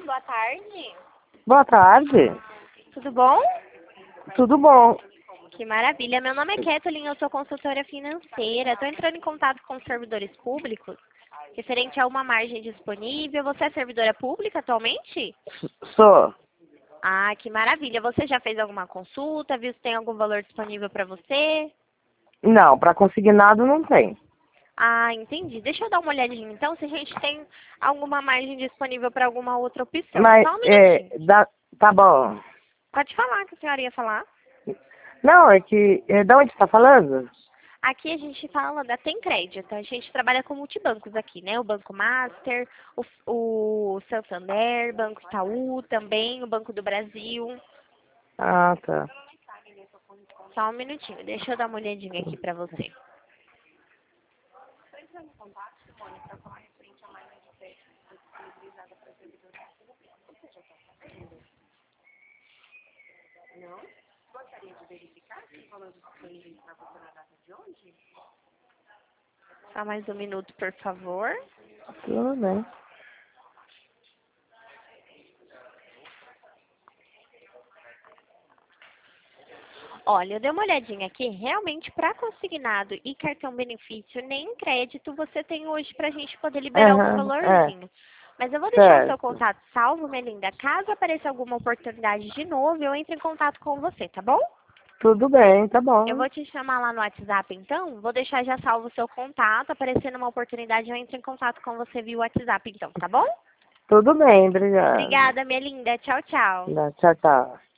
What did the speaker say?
boa tarde. Boa tarde. Tudo bom? Tudo bom? Que maravilha. Meu nome é Kathleen, eu sou consultora financeira. Estou entrando em contato com os servidores públicos, referente a uma margem disponível. Você é servidora pública atualmente? Sou. Ah, que maravilha. Você já fez alguma consulta? Viu se tem algum valor disponível para você? Não, para consignado não tem. Ah, entendi. Deixa eu dar uma olhadinha então, se a gente tem alguma margem disponível para alguma outra opção. Mas, Só um minutinho. tá bom. Pode falar que a senhora ia falar. Não, é que, da onde você tá falando? Aqui a gente fala da Tem Crédito. A gente trabalha com multibancos aqui, né? O Banco Master, o Santander, Banco Itaú também, o Banco do Brasil. Ah, tá. Só um minutinho, deixa eu dar uma olhadinha aqui pra você. Só mais um minuto, por favor. Tudo bem. Olha, eu dei uma olhadinha aqui, realmente para consignado e cartão benefício, nem crédito você tem hoje para a gente poder liberar algum Aham, valorzinho. Mas eu vou deixar o seu certo. contato salvo, minha linda. Caso apareça alguma oportunidade de novo, eu entro em contato com você, tá bom? Tudo bem, tá Eu bom. vou te chamar lá no WhatsApp, então. Vou deixar já salvo o seu contato. Aparecendo uma oportunidade, eu entro em contato com você via WhatsApp, então, tá bom? Tudo bem, obrigado. Obrigada, minha linda. Tchau, tchau. Tchau, tchau.